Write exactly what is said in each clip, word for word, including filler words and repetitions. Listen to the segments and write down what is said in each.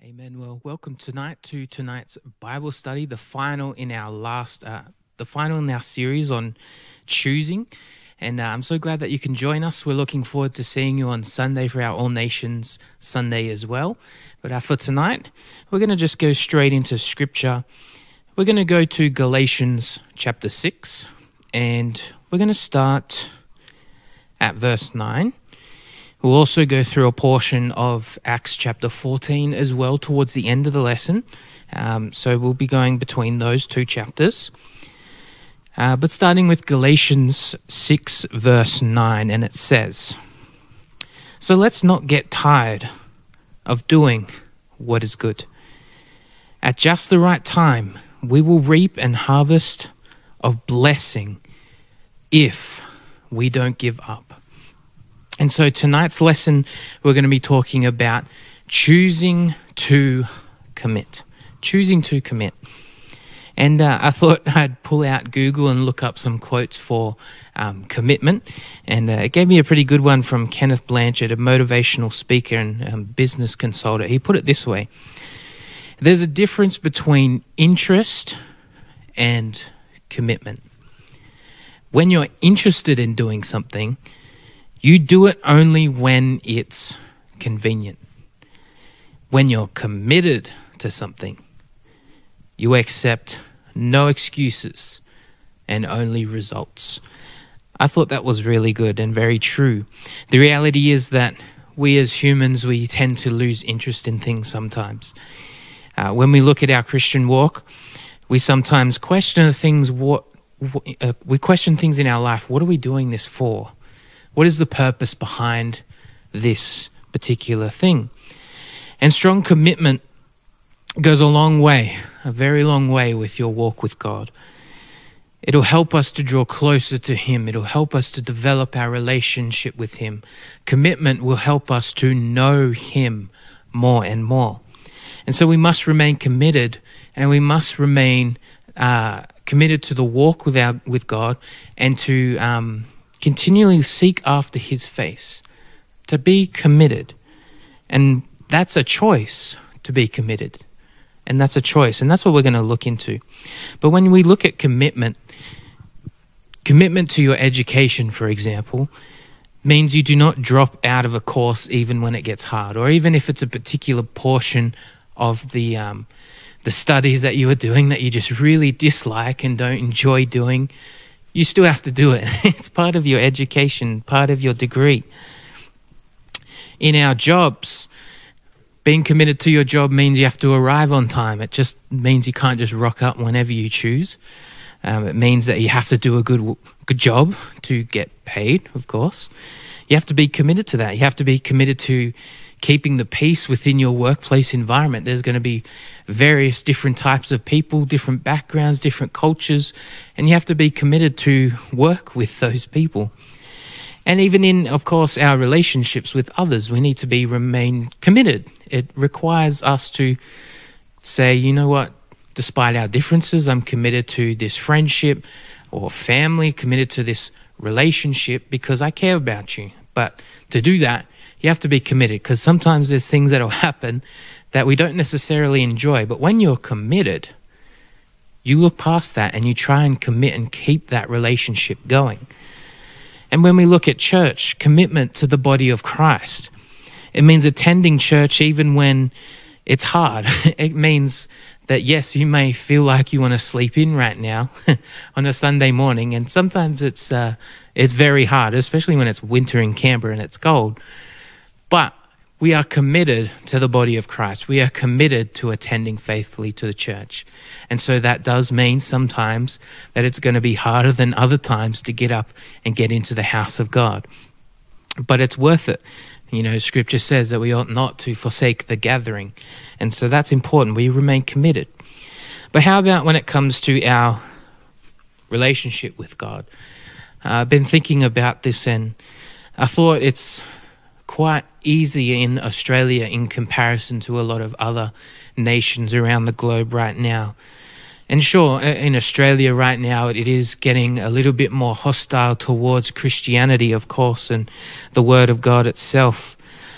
Amen. Well, welcome tonight to tonight's Bible study, the final in our last, uh, the final in our series on choosing. And uh, I'm so glad that you can join us. We're looking forward to seeing you on Sunday for our All Nations Sunday as well. But uh, for tonight, we're going to just go straight into Scripture. We're going to go to Galatians chapter six, and we're going to start at verse nine. We'll also go through a portion of Acts chapter fourteen as well towards the end of the lesson. Um, so we'll be going between those two chapters. Uh, but starting with Galatians six verse nine, and it says, "So let's not get tired of doing what is good. At just the right time, we will reap an harvest of blessing if we don't give up." And so tonight's lesson, we're going to be talking about choosing to commit. Choosing to commit. And uh, I thought I'd pull out Google and look up some quotes for um, commitment. And uh, it gave me a pretty good one from Kenneth Blanchard, a motivational speaker and um, business consultant. He put it this way: "There's a difference between interest and commitment. When you're interested in doing something, you do it only when it's convenient. When you're committed to something, you accept no excuses and only results." I thought that was really good and very true. The reality is that we as humans, we tend to lose interest in things sometimes. Uh, when we look at our Christian walk, we sometimes question things. What uh, we question things in our life. What are we doing this for? What is the purpose behind this particular thing? And strong commitment goes a long way, a very long way with your walk with God. It'll help us to draw closer to Him. It'll help us to develop our relationship with Him. Commitment will help us to know Him more and more. And so we must remain committed, and we must remain uh, committed to the walk with our with God, and to um, continually seek after His face, to be committed. And that's a choice, to be committed. And that's a choice. And that's what we're going to look into. But when we look at commitment, commitment to your education, for example, means you do not drop out of a course even when it gets hard, or even if it's a particular portion of the um, the studies that you are doing that you just really dislike and don't enjoy doing. You still have to do it. It's part of your education, part of your degree. In our jobs, being committed to your job means you have to arrive on time. It just means you can't just rock up whenever you choose. Um, it means that you have to do a good good job to get paid, of course. You have to be committed to that. You have to be committed to keeping the peace within your workplace environment. There's going to be various different types of people, different backgrounds, different cultures, and you have to be committed to work with those people. And even in, of course, our relationships with others, we need to be remain committed. It requires us to say, you know what, despite our differences, I'm committed to this friendship or family, committed to this relationship because I care about you. But to do that, you have to be committed, because sometimes there's things that will happen that we don't necessarily enjoy. But when you're committed, you look past that and you try and commit and keep that relationship going. And when we look at church, commitment to the body of Christ, it means attending church even when it's hard. It means that, yes, you may feel like you want to sleep in right now on a Sunday morning. And sometimes it's uh, it's very hard, especially when it's winter in Canberra and it's cold. But we are committed to the body of Christ. We are committed to attending faithfully to the church. And so that does mean sometimes that it's going to be harder than other times to get up and get into the house of God. But it's worth it. You know, Scripture says that we ought not to forsake the gathering. And so that's important. We remain committed. But how about when it comes to our relationship with God? Uh, I've been thinking about this, and I thought it's quite easy in Australia in comparison to a lot of other nations around the globe right now. And sure, in Australia right now, it is getting a little bit more hostile towards Christianity, of course, and the Word of God itself.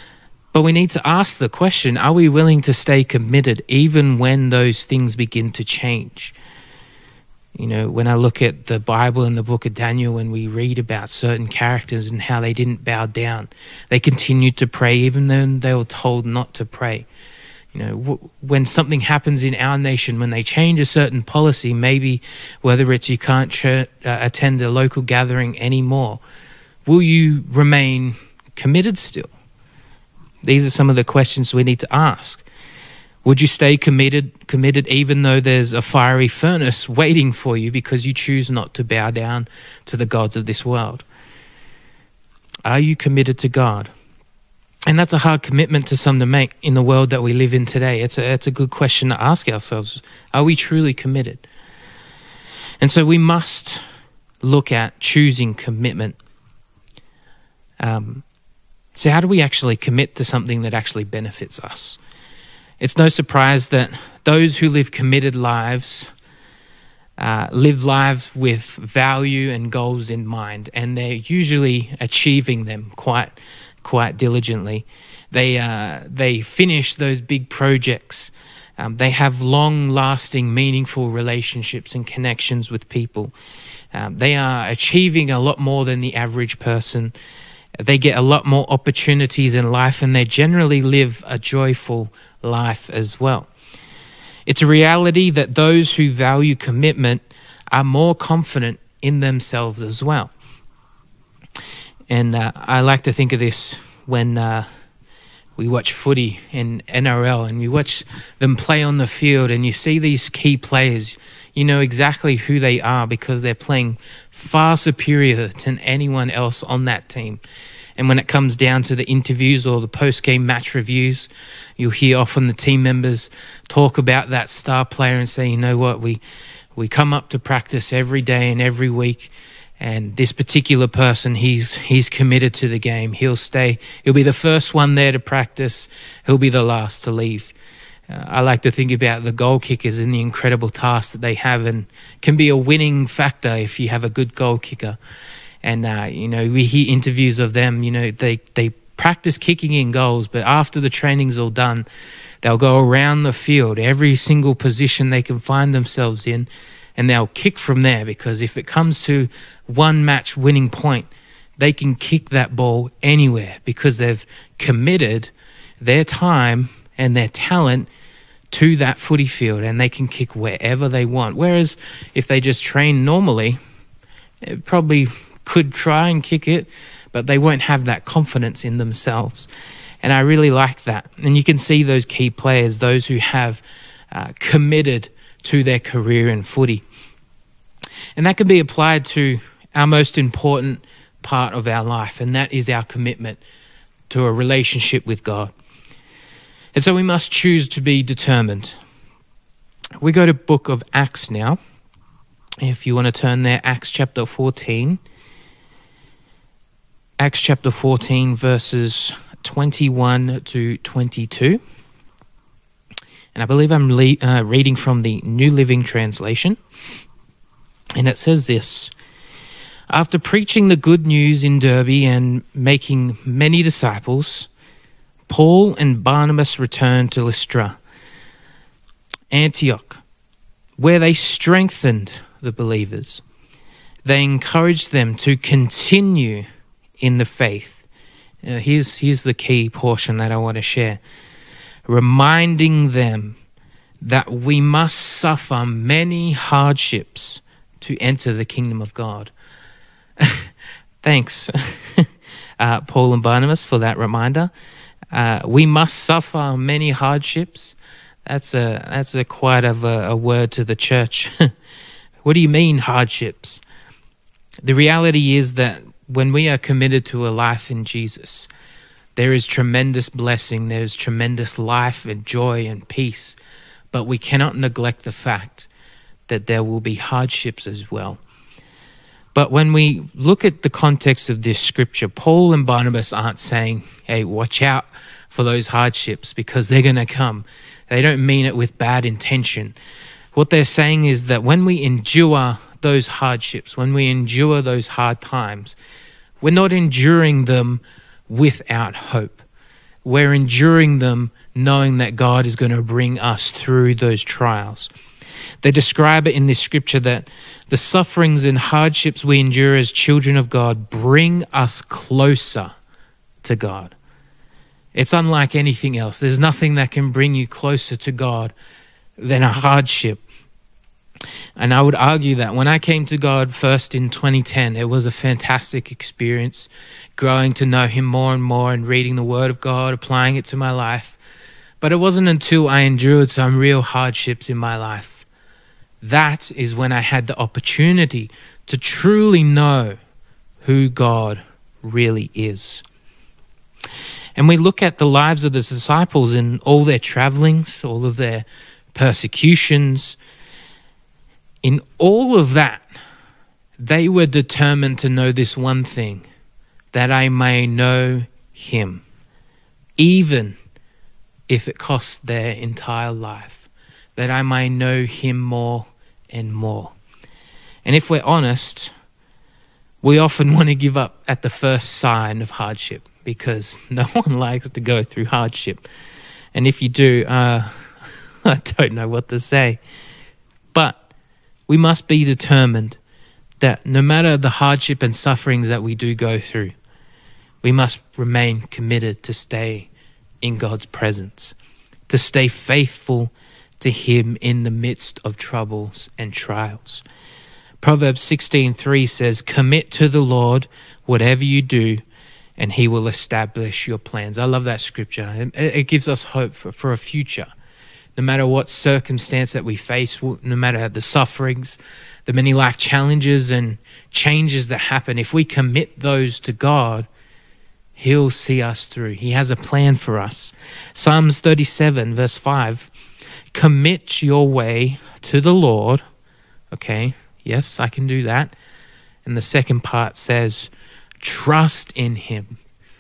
But we need to ask the question, are we willing to stay committed even when those things begin to change? You know, when I look at the Bible and the book of Daniel, and we read about certain characters and how they didn't bow down, they continued to pray even though they were told not to pray. You know, w- when something happens in our nation, when they change a certain policy, maybe whether it's you can't ch- uh, attend a local gathering anymore, will you remain committed still? These are some of the questions we need to ask. Would you stay committed, committed even though there's a fiery furnace waiting for you because you choose not to bow down to the gods of this world? Are you committed to God? And that's a hard commitment to some to make in the world that we live in today. It's a, it's a good question to ask ourselves. Are we truly committed? And so we must look at choosing commitment. Um, so how do we actually commit to something that actually benefits us? It's no surprise that those who live committed lives uh, live lives with value and goals in mind, and they're usually achieving them quite quite diligently. They uh, they finish those big projects. Um, they have long-lasting, meaningful relationships and connections with people. Um, they are achieving a lot more than the average person. They get a lot more opportunities in life, and they generally live a joyful life as well. It's a reality that those who value commitment are more confident in themselves as well. And uh, I like to think of this when uh, we watch footy in N R L and we watch them play on the field, and you see these key players. You know exactly who they are because they're playing far superior to anyone else on that team. And when it comes down to the interviews or the post-game match reviews, you'll hear often the team members talk about that star player and say, you know what, we we come up to practice every day and every week, and this particular person, he's he's committed to the game. He'll stay. He'll be the first one there to practice. He'll be the last to leave. Uh, I like to think about the goal kickers and the incredible task that they have, and can be a winning factor if you have a good goal kicker. And, uh, you know, we hear interviews of them, you know, they, they practice kicking in goals, but after the training's all done, they'll go around the field, every single position they can find themselves in, and they'll kick from there, because if it comes to one match winning point, they can kick that ball anywhere because they've committed their time and their talent to that footy field, and they can kick wherever they want. Whereas if they just train normally, it probably could try and kick it, but they won't have that confidence in themselves. And I really like that. And you can see those key players, those who have uh, committed to their career in footy. And that can be applied to our most important part of our life, and that is our commitment to a relationship with God. And so we must choose to be determined. We go to book of Acts now. If you want to turn there, Acts chapter fourteen. Acts chapter fourteen, verses twenty-one to twenty-two. And I believe I'm le- uh, reading from the New Living Translation. And it says this: after preaching the good news in Derbe and making many disciples, Paul and Barnabas returned to Lystra, Antioch, where they strengthened the believers. They encouraged them to continue in the faith. Uh, here's, here's the key portion that I want to share. Reminding them that we must suffer many hardships to enter the kingdom of God. Thanks, uh, Paul and Barnabas, for that reminder. Uh, we must suffer many hardships. That's a that's a quite of a, a word to the church. What do you mean hardships? The reality is that when we are committed to a life in Jesus, there is tremendous blessing, there is tremendous life and joy and peace, but we cannot neglect the fact that there will be hardships as well. But when we look at the context of this scripture, Paul and Barnabas aren't saying, hey, watch out for those hardships because they're going to come. They don't mean it with bad intention. What they're saying is that when we endure those hardships, when we endure those hard times, we're not enduring them without hope. We're enduring them knowing that God is going to bring us through those trials. They describe it in this scripture that the sufferings and hardships we endure as children of God bring us closer to God. It's unlike anything else. There's nothing that can bring you closer to God than a hardship. And I would argue that when I came to God first in twenty ten, it was a fantastic experience, growing to know him more and more and reading the word of God, applying it to my life. But it wasn't until I endured some real hardships in my life. That is when I had the opportunity to truly know who God really is. And we look at the lives of the disciples in all their travelings, all of their persecutions. In all of that, they were determined to know this one thing, that I may know him, even if it costs their entire life, that I may know him more and more. And if we're honest, we often want to give up at the first sign of hardship, because no one likes to go through hardship. And if you do, uh, I don't know what to say. But we must be determined that no matter the hardship and sufferings that we do go through, we must remain committed to stay in God's presence, to stay faithful to him in the midst of troubles and trials. Proverbs sixteen three says, "Commit to the Lord whatever you do, and he will establish your plans." I love that scripture. It gives us hope for a future. No matter what circumstance that we face, no matter the sufferings, the many life challenges and changes that happen, if we commit those to God, he'll see us through. He has a plan for us. Psalms thirty-seven verse five, "Commit your way to the Lord." Okay, yes, I can do that. And the second part says, trust in him.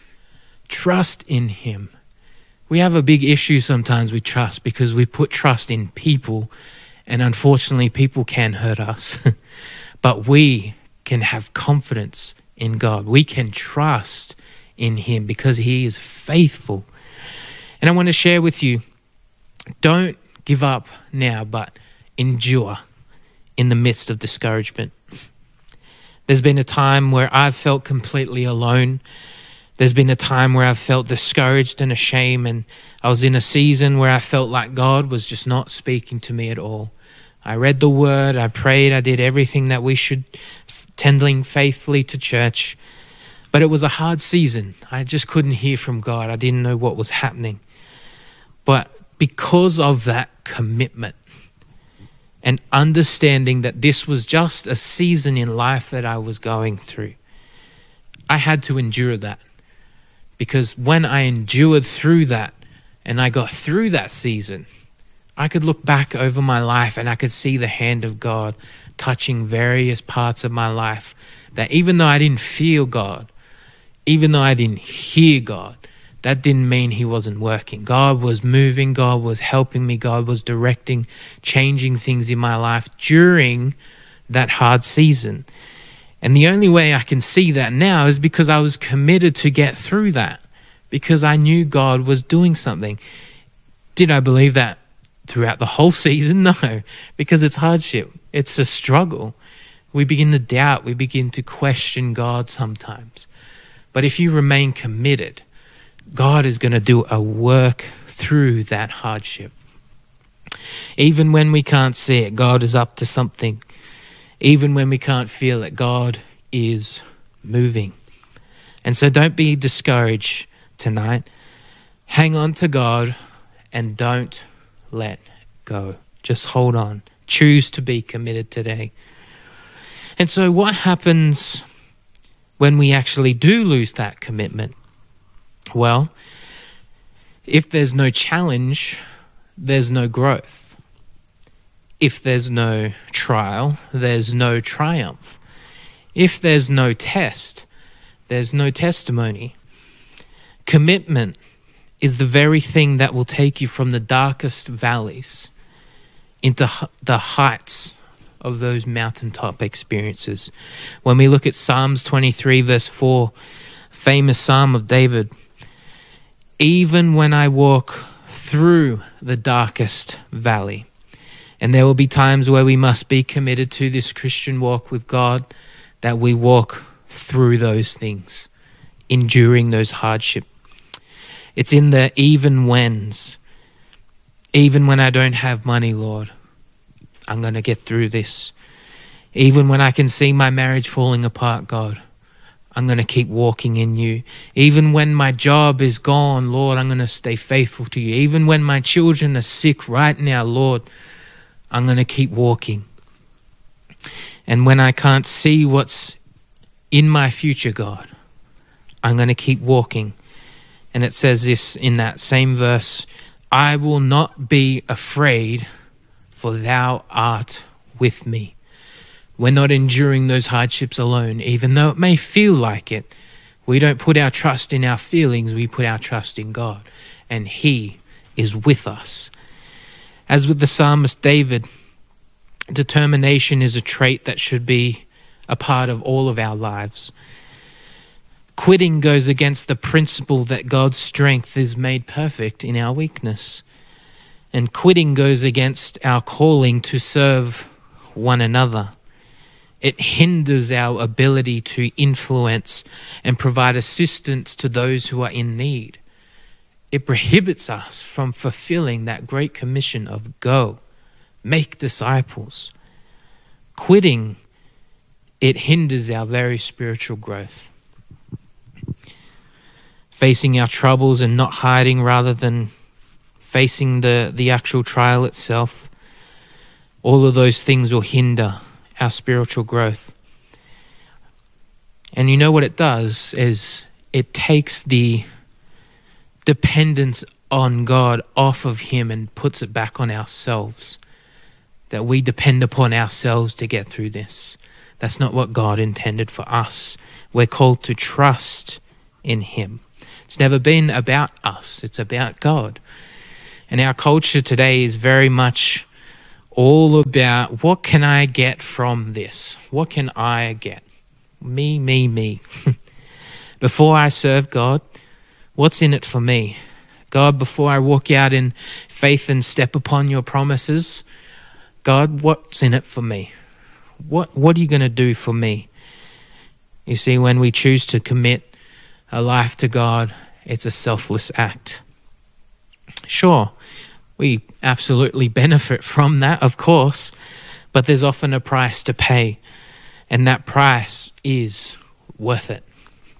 Trust in him. We have a big issue sometimes with trust because we put trust in people, and unfortunately people can hurt us. But we can have confidence in God. We can trust in him because he is faithful. And I want to share with you, don't give up now, but endure in the midst of discouragement. There's been a time where I've felt completely alone. There's been a time where I've felt discouraged and ashamed, and I was in a season where I felt like God was just not speaking to me at all. I read the word, I prayed, I did everything that we should, tending faithfully to church. But it was a hard season. I just couldn't hear from God. I didn't know what was happening. But because of that commitment and understanding that this was just a season in life that I was going through, I had to endure that. Because when I endured through that and I got through that season, I could look back over my life and I could see the hand of God touching various parts of my life, that even though I didn't feel God, even though I didn't hear God, that didn't mean he wasn't working. God was moving, God was helping me, God was directing, changing things in my life during that hard season. And the only way I can see that now is because I was committed to get through that, because I knew God was doing something. Did I believe that throughout the whole season? No, because it's hardship. It's a struggle. We begin to doubt. We begin to question God sometimes. But if you remain committed, God is going to do a work through that hardship. Even when we can't see it, God is up to something. Even when we can't feel it, God is moving. And so don't be discouraged tonight. Hang on to God and don't let go. Just hold on. Choose to be committed today. And so what happens when we actually do lose that commitment? Well, if there's no challenge, there's no growth. If there's no trial, there's no triumph. If there's no test, there's no testimony. Commitment is the very thing that will take you from the darkest valleys into the heights of those mountaintop experiences. When we look at Psalms twenty-three verse four, famous Psalm of David, even when I walk through the darkest valley. And there will be times where we must be committed to this Christian walk with God, that we walk through those things, enduring those hardships. It's in the even whens. Even when I don't have money, Lord, I'm going to get through this. Even when I can see my marriage falling apart, God, I'm going to keep walking in you. Even when my job is gone, Lord, I'm going to stay faithful to you. Even when my children are sick right now, Lord, I'm going to keep walking. And when I can't see what's in my future, God, I'm going to keep walking. And it says this in that same verse, I will not be afraid, for thou art with me. We're not enduring those hardships alone, even though it may feel like it. We don't put our trust in our feelings, we put our trust in God, and He is with us. As with the psalmist David, determination is a trait that should be a part of all of our lives. Quitting goes against the principle that God's strength is made perfect in our weakness. And quitting goes against our calling to serve one another. It hinders our ability to influence and provide assistance to those who are in need. It prohibits us from fulfilling that great commission of go, make disciples. Quitting, it hinders our very spiritual growth. Facing our troubles and not hiding rather than facing the, the actual trial itself, all of those things will hinder our spiritual growth. And you know what it does is it takes the dependence on God off of Him and puts it back on ourselves, that we depend upon ourselves to get through this. That's not what God intended for us. We're called to trust in Him. It's never been about us, it's about God. And our culture today is very much all about, what can I get from this? What can I get? Me, me, me. Before I serve God, what's in it for me? God, before I walk out in faith and step upon your promises, God, what's in it for me? What, what are you going to do for me? You see, when we choose to commit a life to God, it's a selfless act. Sure, we absolutely benefit from that, of course, but there's often a price to pay, and that price is worth it.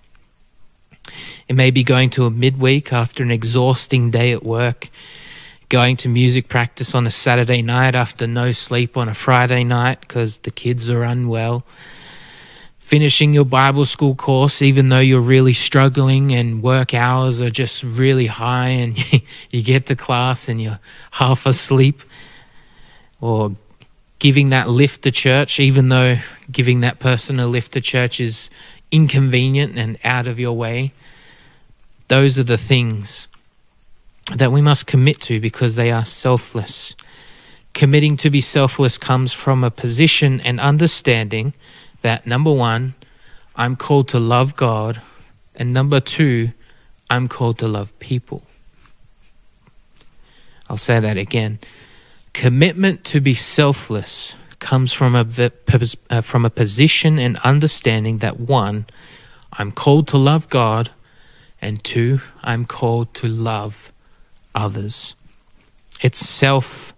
It may be going to a midweek after an exhausting day at work, going to music practice on a Saturday night after no sleep on a Friday night because the kids are unwell, finishing your Bible school course even though you're really struggling and work hours are just really high and you get to class and you're half asleep, or giving that lift to church even though giving that person a lift to church is inconvenient and out of your way. Those are the things that we must commit to because they are selfless. Committing to be selfless comes from a position and understanding that, number one, I'm called to love God, and number two, I'm called to love people. I'll say that again. Commitment to be selfless comes from a, uh, from a position and understanding that, one, I'm called to love God, and two, I'm called to love others. It's selfless.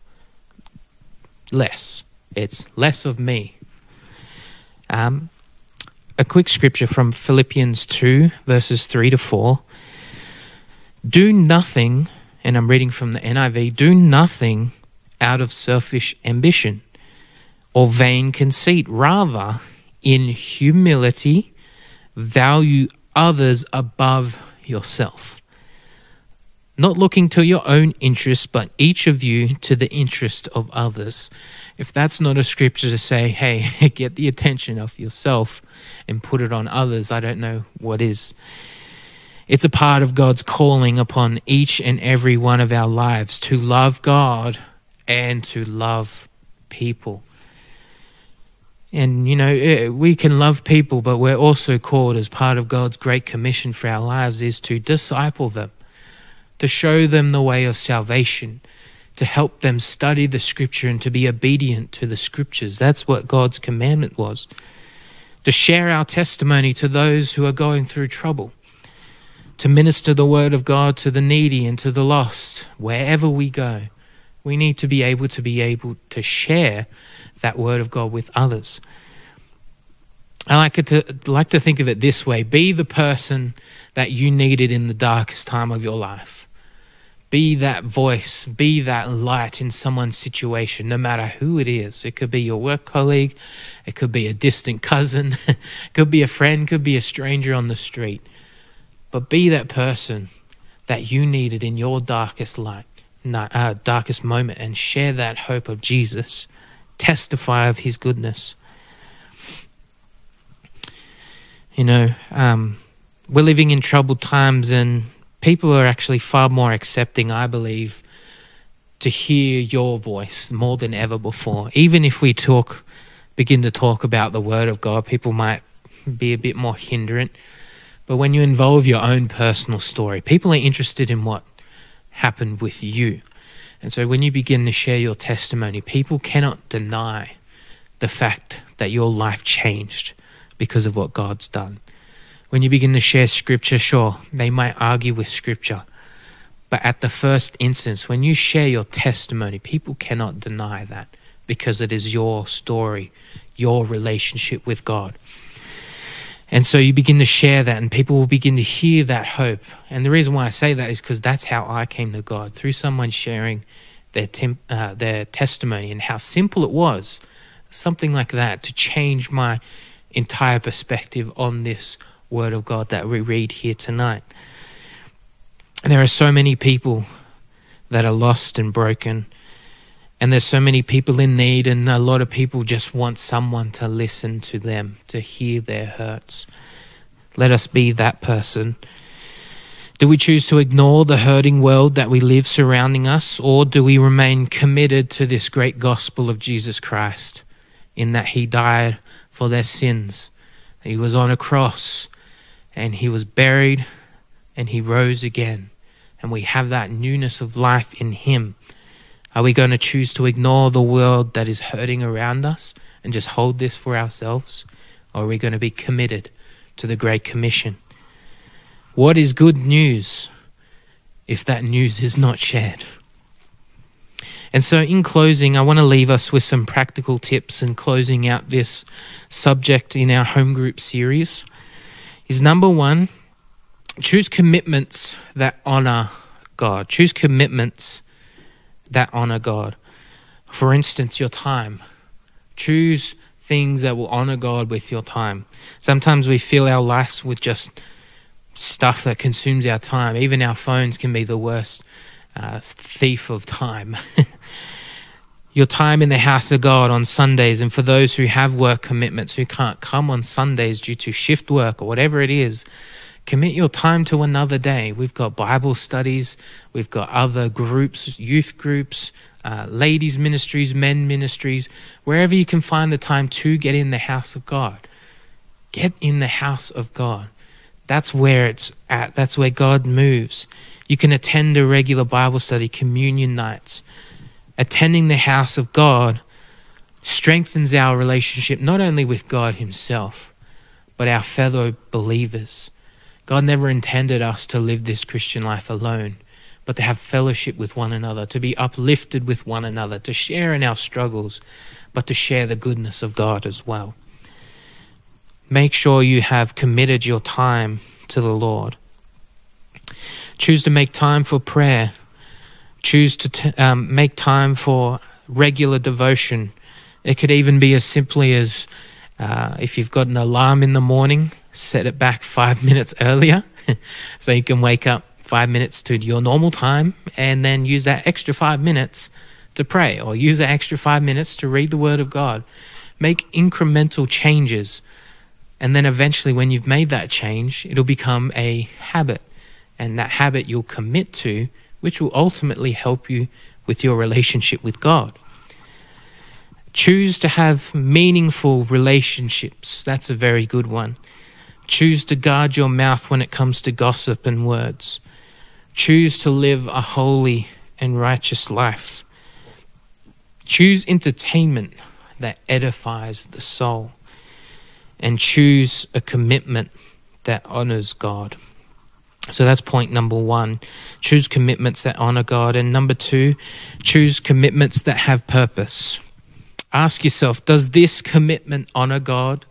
It's less of me. Um, a quick scripture from Philippians two, verses three to four. Do nothing, and I'm reading from the N I V, do nothing out of selfish ambition or vain conceit. Rather, in humility, value others above yourself, not looking to your own interests, but each of you to the interest of others. If that's not a scripture to say, hey, get the attention of yourself and put it on others, I don't know what is. It's a part of God's calling upon each and every one of our lives to love God and to love people. And, you know, we can love people, but we're also called, as part of God's great commission for our lives, is to disciple them. to show them the way of salvation, to help them study the scripture and to be obedient to the scriptures. That's what God's commandment was. To share our testimony to those who are going through trouble, to minister the word of God to the needy and to the lost. Wherever we go, we need to be able to be able to share that word of God with others. I like it to like to think of it this way: be the person that you needed in the darkest time of your life. Be that voice, be that light in someone's situation, no matter who it is. It could be your work colleague, it could be a distant cousin, it could be a friend, could be a stranger on the street. But be that person that you needed in your darkest light, uh, darkest moment, and share that hope of Jesus. Testify of his goodness. You know, um, we're living in troubled times, and people are actually far more accepting, I believe, to hear your voice more than ever before. Even if we talk, begin to talk about the word of God, people might be a bit more hindrant. But when you involve your own personal story, people are interested in what happened with you. And so when you begin to share your testimony, people cannot deny the fact that your life changed because of what God's done. When you begin to share scripture, sure, they might argue with scripture. But at the first instance, when you share your testimony, people cannot deny that because it is your story, your relationship with God. And so you begin to share that, and people will begin to hear that hope. And the reason why I say that is because that's how I came to God, through someone sharing their tem- uh, their testimony, and how simple it was, something like that, to change my entire perspective on this word of God that we read here tonight. There are so many people that are lost and broken, and there's so many people in need, and a lot of people just want someone to listen to them, to hear their hurts. Let us be that person. Do we choose to ignore the hurting world that we live surrounding us, or do we remain committed to this great gospel of Jesus Christ, in that he died for their sins, that he was on a cross, and he was buried, and he rose again, and we have that newness of life in him? Are we going to choose to ignore the world that is hurting around us and just hold this for ourselves? Or are we going to be committed to the Great Commission? What is good news if that news is not shared? And so in closing, I want to leave us with some practical tips in closing out this subject in our home group series. Is number one, choose commitments that honor God. Choose commitments that honor God. For instance, your time. Choose things that will honor God with your time. Sometimes we fill our lives with just stuff that consumes our time. Even our phones can be the worst uh, thief of time. Your time in the house of God on Sundays, and for those who have work commitments who can't come on Sundays due to shift work or whatever it is, commit your time to another day. We've got Bible studies, we've got other groups, youth groups, uh, ladies ministries, men ministries, wherever you can find the time to get in the house of God. Get in the house of God. That's where it's at. That's where God moves. You can attend a regular Bible study, communion nights. Attending the house of God strengthens our relationship not only with God himself, but our fellow believers. God never intended us to live this Christian life alone, but to have fellowship with one another, to be uplifted with one another, to share in our struggles, but to share the goodness of God as well. Make sure you have committed your time to the Lord. Choose to make time for prayer. Choose to t- um, make time for regular devotion. It could even be as simply as uh, if you've got an alarm in the morning, set it back five minutes earlier so you can wake up five minutes to your normal time, and then use that extra five minutes to pray, or use that extra five minutes to read the Word of God. Make incremental changes, and then eventually when you've made that change, it'll become a habit, and that habit you'll commit to, which will ultimately help you with your relationship with God. Choose to have meaningful relationships. That's a very good one. Choose to guard your mouth when it comes to gossip and words. Choose to live a holy and righteous life. Choose entertainment that edifies the soul. And choose a commitment that honors God. So that's point number one. Choose commitments that honor God. And number two, choose commitments that have purpose. Ask yourself, does this commitment honor God?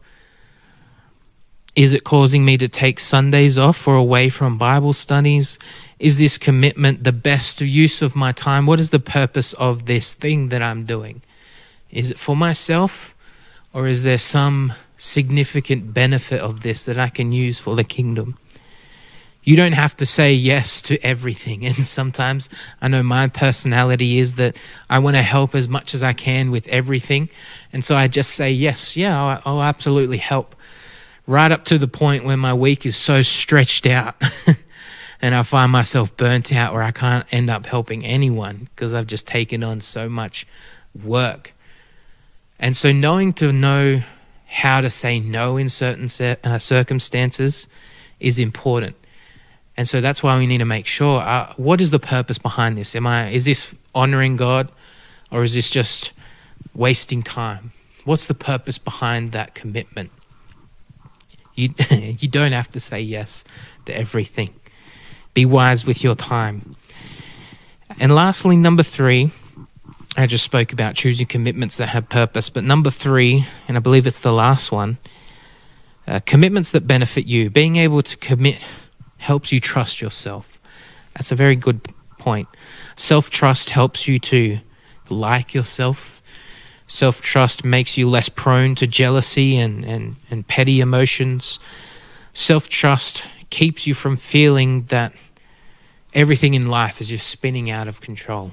Is it causing me to take Sundays off or away from Bible studies? Is this commitment the best use of my time? What is the purpose of this thing that I'm doing? Is it for myself, or is there some significant benefit of this that I can use for the kingdom? You don't have to say yes to everything. And sometimes I know my personality is that I want to help as much as I can with everything. And so I just say, yes, yeah, I'll, I'll absolutely help. Right up to the point where my week is so stretched out and I find myself burnt out where I can't end up helping anyone because I've just taken on so much work. And so knowing to know how to say no in certain uh, circumstances is important. And so that's why we need to make sure, uh, what is the purpose behind this? Am I, is this honoring God, or is this just wasting time? What's the purpose behind that commitment? You, you don't have to say yes to everything. Be wise with your time. And lastly, number three, I just spoke about choosing commitments that have purpose, but number three, and I believe it's the last one, uh, commitments that benefit you. Being able to commit helps you trust yourself. That's a very good point. Self-trust helps you to like yourself. Self-trust makes you less prone to jealousy and, and, and petty emotions. Self-trust keeps you from feeling that everything in life is just spinning out of control.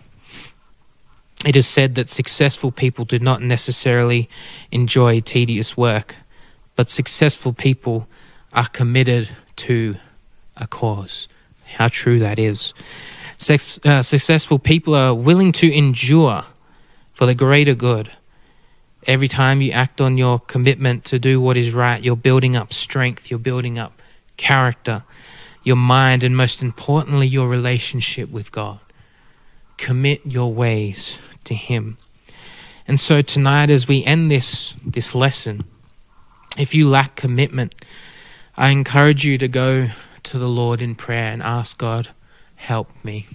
It is said that successful people do not necessarily enjoy tedious work, but successful people are committed to a cause. How true that is. Sex, uh, successful people are willing to endure for the greater good. Every time you act on your commitment to do what is right, you're building up strength, you're building up character, your mind, and most importantly, your relationship with God. Commit your ways to Him. And so tonight, as we end this, this lesson, if you lack commitment, I encourage you to go to the Lord in prayer and ask God, help me,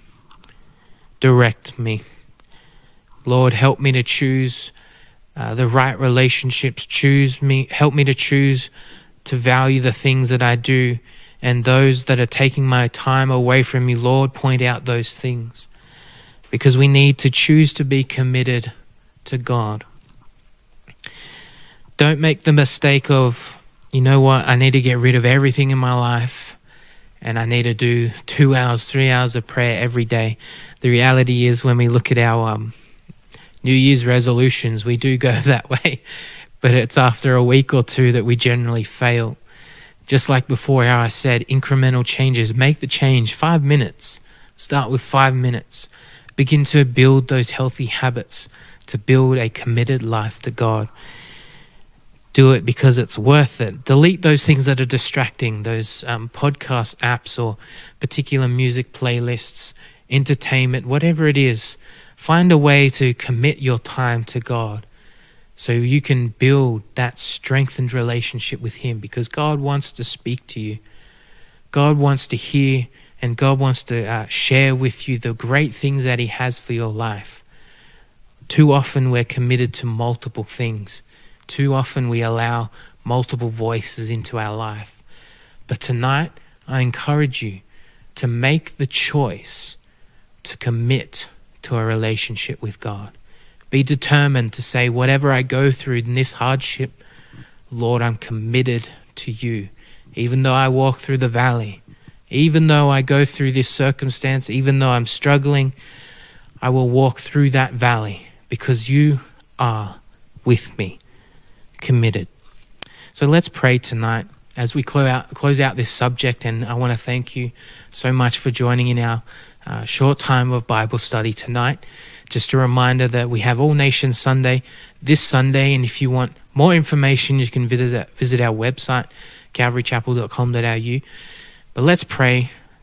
direct me. Lord, help me to choose uh, the right relationships. Choose me, help me to choose to value the things that I do, and those that are taking my time away from me, Lord, point out those things. Because we need to choose to be committed to God. Don't make the mistake of, you know what, I need to get rid of everything in my life and I need to do two hours, three hours of prayer every day. The reality is when we look at our um, New Year's resolutions, we do go that way, but it's after a week or two that we generally fail. Just like before, how I said, incremental changes. Make the change, five minutes. Start with five minutes. Begin to build those healthy habits, to build a committed life to God. Do it because it's worth it. Delete those things that are distracting, those um, podcast apps or particular music playlists, entertainment, whatever it is. Find a way to commit your time to God so you can build that strengthened relationship with Him, because God wants to speak to you. God wants to hear, and God wants to uh, share with you the great things that He has for your life. Too often we're committed to multiple things. Too often we allow multiple voices into our life. But tonight, I encourage you to make the choice to commit to a relationship with God. Be determined to say, whatever I go through in this hardship, Lord, I'm committed to you. Even though I walk through the valley, even though I go through this circumstance, even though I'm struggling, I will walk through that valley because you are with me, committed. So let's pray tonight as we close out, close out this subject. And I want to thank you so much for joining in our uh, short time of Bible study tonight. Just a reminder that we have All Nations Sunday this Sunday. And if you want more information, you can visit, visit our website, calvary chapel dot com dot a u. But let's pray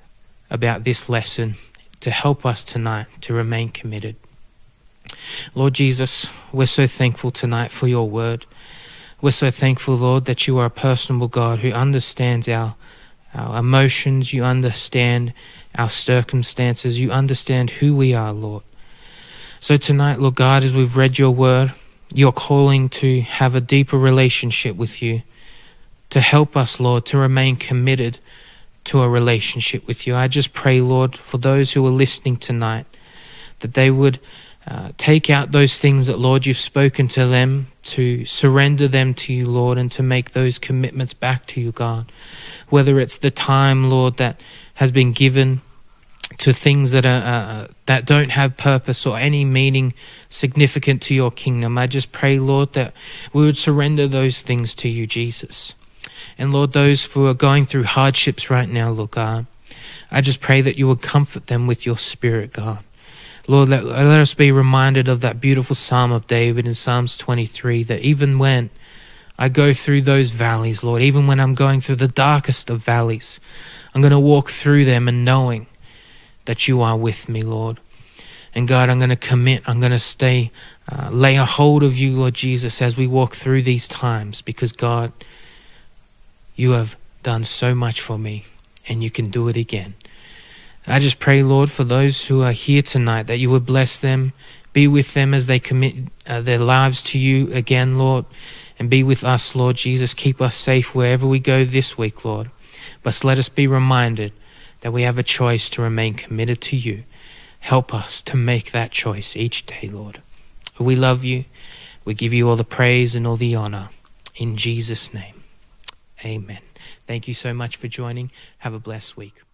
about this lesson to help us tonight to remain committed. Lord Jesus, we're so thankful tonight for your word. We're so thankful, Lord, that you are a personable God who understands our, our emotions. You understand our circumstances. You understand who we are, Lord. So tonight, Lord God, as we've read your word, you're calling to have a deeper relationship with you, to help us, Lord, to remain committed to a relationship with you. I just pray, Lord, for those who are listening tonight, that they would uh, take out those things that, Lord, you've spoken to them, to surrender them to you, Lord, and to make those commitments back to you, God. Whether it's the time, Lord, that has been given to things that are uh, that don't have purpose or any meaning significant to your kingdom. I just pray, Lord, that we would surrender those things to you, Jesus. And Lord, those who are going through hardships right now, Lord God, I just pray that you would comfort them with your spirit, God. Lord, let, let us be reminded of that beautiful Psalm of David in Psalms twenty-three, that even when I go through those valleys, Lord, even when I'm going through the darkest of valleys, I'm going to walk through them and knowing that you are with me, Lord. And God, I'm going to commit, I'm going to stay, uh, lay a hold of you, Lord Jesus, as we walk through these times, because God, you have done so much for me and you can do it again. I just pray, Lord, for those who are here tonight, that you would bless them, be with them as they commit uh, their lives to you again, Lord, and be with us, Lord Jesus. Keep us safe wherever we go this week, Lord. But let us be reminded that we have a choice to remain committed to you. Help us to make that choice each day, Lord. We love you. We give you all the praise and all the honor. In Jesus' name, amen. Thank you so much for joining. Have a blessed week.